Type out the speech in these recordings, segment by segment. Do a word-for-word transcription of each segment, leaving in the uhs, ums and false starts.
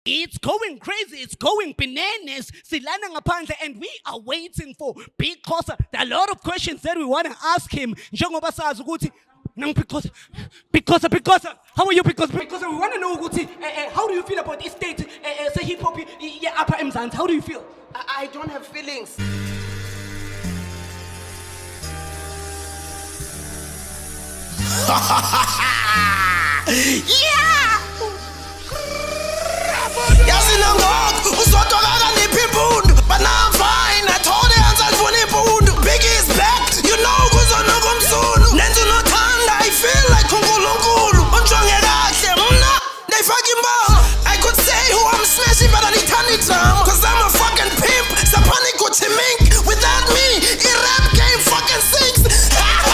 It's going crazy. It's going bananas. Silana ngaphandle, and we are waiting for Big Xhosa. There are a lot of questions that we want to ask him. Njengoba sazi ukuthi nang Big Xhosa, Big Xhosa, Big Xhosa. How are you, Big Xhosa? Because we want to know ukuthi uh, uh, how do you feel about this state? Uh, uh, say hip hop, yeah, upper Mzansi. How do you feel? I, I don't have feelings. Yeah! Yazi nangoku uzodokana nipimpundu, but now I'm fine. I told her anzalifuna impundu. Biggie is back, you know kuzonuka umsulu. Nenza unothanda, I feel like uNkulunkulu. Unjonge kahle mna ndayifaka imbola. I could say who I'm smashing, but I need tani drama. Cause I'm a fucking pimp, Sapani Gucci Mink. Without me, i-rap game fucking sinks.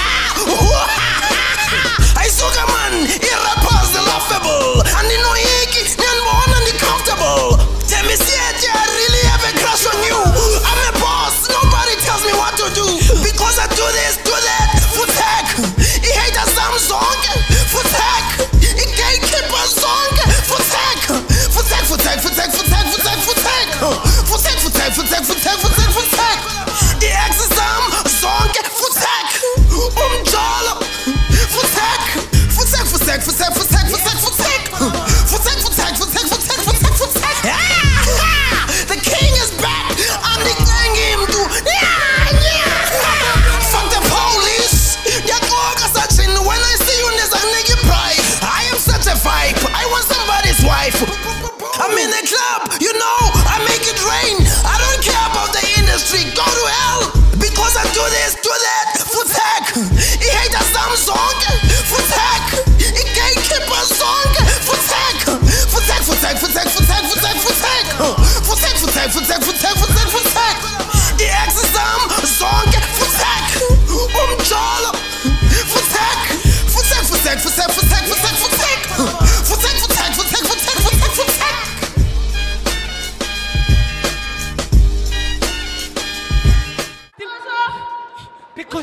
I suka man, i-rappers are laughable. Aninoyiki, niyanibona ni-comfortable. Tell me shit, yeah, I really have a crush on you. I'm a boss, nobody tells me what to do. Because I do this, do that, futek. I-haters am zonke, futek. I-gatekeeper zonke, futek. Futek, futek, futek, futek, futek, futek. Futek, futek, futek, futek, futek, futek. I-exes am zonke, futek. Umjolo, futek. Futek, futek, futek, futek, futek, futek. Futek, futek, futek, futek, futek, futek. The king is back. I'm the king him too. Yeah, yeah. Fuck the police. When I see you, there's a nigga pride. I am such a vibe. I want somebody's wife. I'm in the club, you know, I make it rain. I don't care about the industry. Go to hell. Because I do this, do that. Futek. I-haters am zonke. Futek. I-gatekeeper zonke. Futek. Futek, futek, futek, futek, futek, futek. Futek, futek, futek, futek, futek, futek. I-exes am zonke. Futek. Umjolo. Futek. Futek, futek, futek, futek, futek, futek. Futek, futek, futek, futek, futek, futek. Because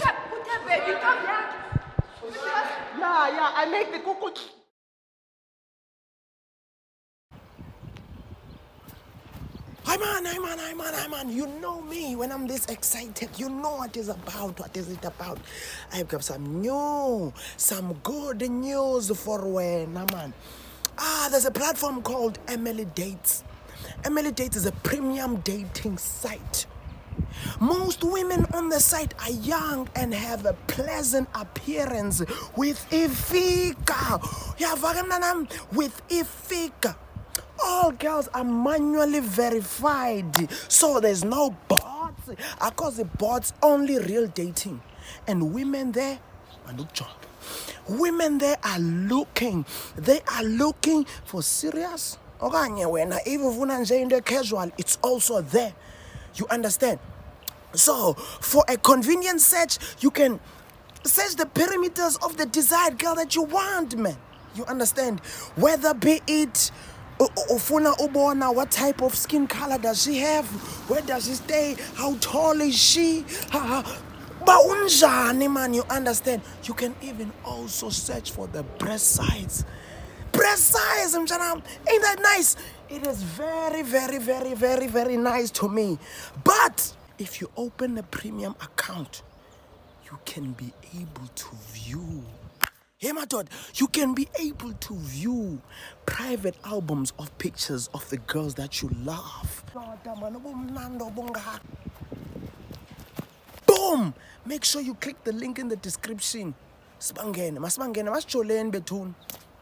Yeah, yeah, I make the cuckoo. Hi man, hi man, hi man, hi man. You know me when I'm this excited. You know what is about. What is it about? I've got some new, some good news for when, man. Ah, there's a platform called Emily Dates. Emily Dates is a premium dating site. Most women on the site are young and have a pleasant appearance with ifika. Yeah, with ifika. All girls are manually verified, so there's no bots. I call the bots only real dating. And women there, women there are looking. They are looking for serious. Even casual, it's also there. You understand? So, for a convenient search, you can search the perimeters of the desired girl that you want, man. You understand? Whether be it Ufuna Ubona, what type of skin color does she have? Where does she stay? How tall is she? Baunjani, man, you understand? You can even also search for the breast size. Breast size, ain't that nice? It is very, very, very, very, very nice to me. But if you open a premium account, you can be able to view. Hey, my God, you can be able to view private albums of pictures of the girls that you love. Boom! Make sure you click the link in the description. Sibangene, masibangene, masicholeni bethuna.